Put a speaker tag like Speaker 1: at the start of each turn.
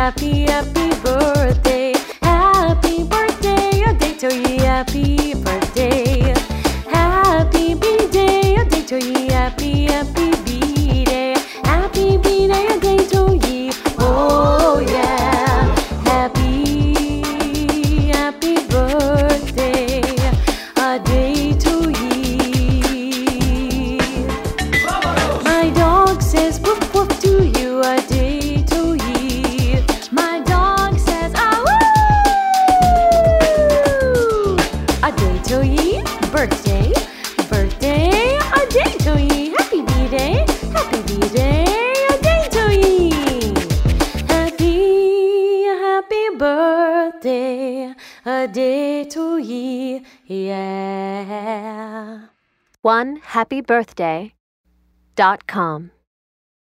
Speaker 1: happy, happy birthday. Happy birthday, a day to ye, happy birthday. Happy B-day, a day to ye, happy, happy B-day. Happy B-day, a day to ye, oh yeah. Happy, happy birthday, a day to ye. My dog says woof woof to you, a day to ye. My dog says ah woo, a day to ye. Birthday, birthday, a day to ye. Happy B-day, happy B-day, a day to ye. Happy, happy birthday, a day to ye, yeah.
Speaker 2: OneHappyBirthday.com